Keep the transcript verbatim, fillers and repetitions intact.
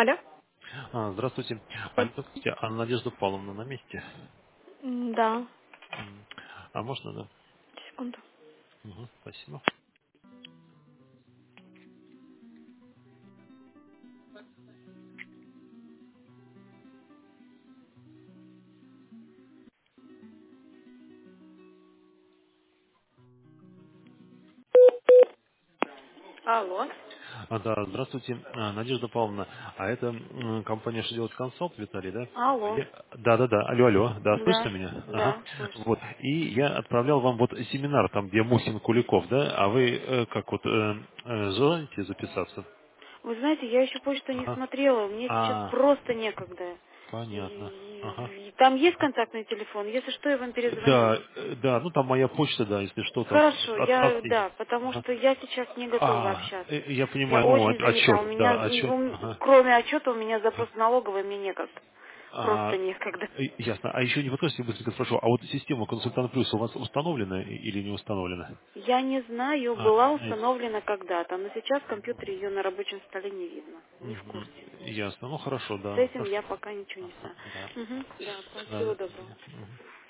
Алло? А, Здравствуйте. А, здравствуйте. А Надежда Павловна на месте? М, Да, М. А можно, да? секунду. Мгм, спасибо. Алло. А, да, здравствуйте, А, Надежда Павловна. А это м, компания «Что делать консалт», Виталий, да? Алло. Я- Да, да, да. Алло, алло. Да, слышно Да, меня? Ага. да, слышу. Вот. И я отправлял вам вот семинар, там, где Мухин Куликов, да? А вы э, как вот э, э, желаете записаться? Вы знаете, я еще почту не Ага. смотрела, мне сейчас А, просто некогда. понятно. Ага. И- и Там есть контактный телефон? Если что, я вам перезвоню. Да, э, да, ну там моя почта, да, если что, там Хорошо, от, я, от- да, потому Ага. что я сейчас не готова А, общаться. э, я Я понимаю, ну, очень от- занята. У отчет, меня, да, м, отчет, ум- ага. кроме отчета, у меня Ага. запрос налоговый, мне некогда. Просто А, некогда. э, ясно. А еще не подскажете, быстренько спрошу, а вот система «Консультант Плюс» у вас установлена и- или не установлена? Я не знаю, А, была нет. установлена когда-то, но сейчас в компьютере ее на рабочем столе не видно. Не в Мгм. курсе. Ясно. Ну, хорошо, С да. этим Хорошо. я пока ничего не Ага, знаю. да. Угу, да, Да, всего до доброго. свидания. Мгм.